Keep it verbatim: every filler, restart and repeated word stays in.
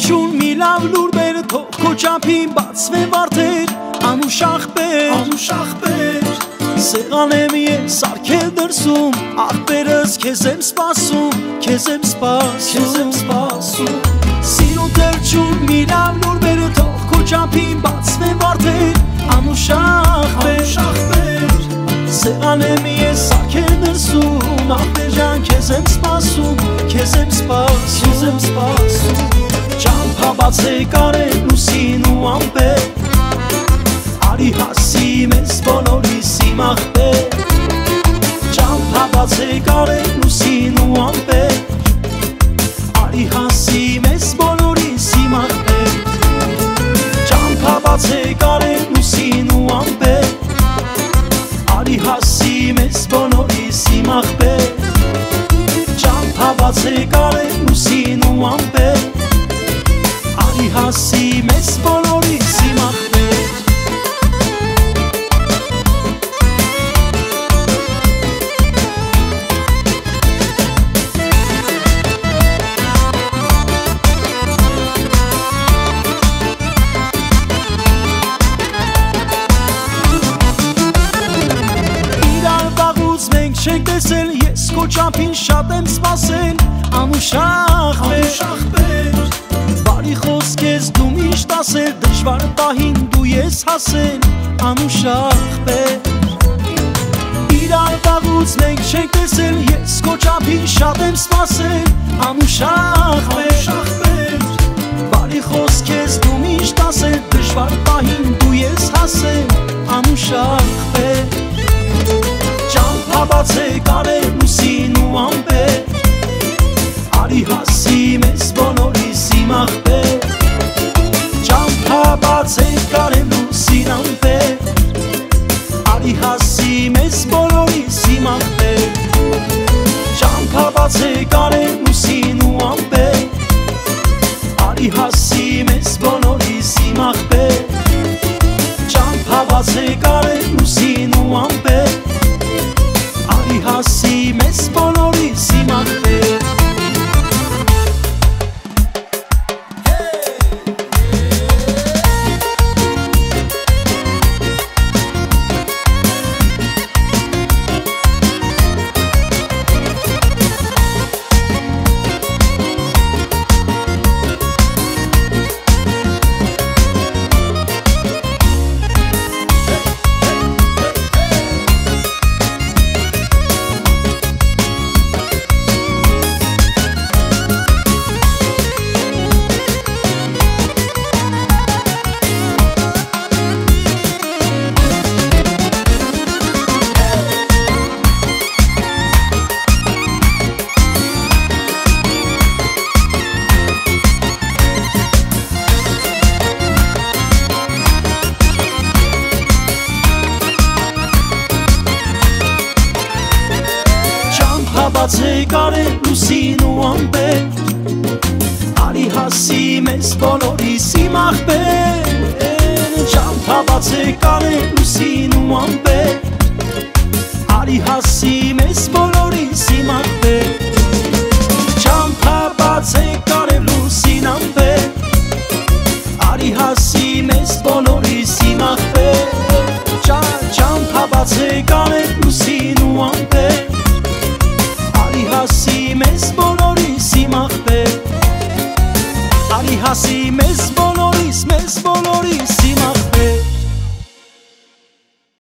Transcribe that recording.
թրջուն մի լավ լուր բեր, թող քո ճամփին բացվեն վարդեր, անուշ աղբեր, անուշ աղբեր, սեղան եմ ես արգել դրսում, աղբերս քեզ եմ սպասում, քեզ եմ սպասում, քեզ եմ սպասում, սիրո թրջուն մի լավ լուր բեր, թող քո ճամփին բացվեն վարդեր, անուշ աղբեր, անուշ աղբեր, սեղան եմ ես արգել դրսում, աղբեր ջան քեզ եմ սպասում, քեզ եմ սպասում, քեզ եմ սպասում, ճամփա բացեք արել լուսին ու ամպեր, արի հասի մեզ բոլորիսի մաղբեր, ճամփա բացեք արել լուսին ու ամպեր, արի հասի մեզ բոլորիսի մաղբեր, ճամփա բացեք արել լուսին ու ամպեր, արի հասի մեզ բոլորիսի մաղբեր, ճամփա բացեք արել լուսին ու ամպեր, արի հասի մեզ բոլորիսի մաղբեր։ Չենք տեսել, ես քո ճամփին շատ եմ սպասել, անուշ աղբեր, բարի խոսք ես դու միշտ ասել, դժվար պահին դու ես հասել, անուշ աղբեր, իրար վաղուց մենք չենք տեսել, ես քո ճամփին շատ եմ սպասել, անուշ աղբեր, բարի խոսք ես դու միշտ ասել, դժվար պահին դու ես հասել, անուշ աղբեր, բացեք արել լուսին ու ամպեր, արի հասի մեզ բոլորիսի մաղբեր, ճամփա բացեք արել լուսին ամպեր, արի հասի մեզ բոլորիսի մաղբեր, ճամփա բացեք արել լուսին ու ամպեր, արի հասի մեզ բոլորիսի մաղբեր, ճամփա բացեք արել լուսին ու ամպեր, արի հասի մեզ բոլորիսի մաղբեր։ Բացեք արել լուսին ու ամպեր, արի հասի մեզ բոլորիսի մաղբեր, ճամփա բացեք արել լուսին ու ամպեր, արի հասի մեզ բոլորիսի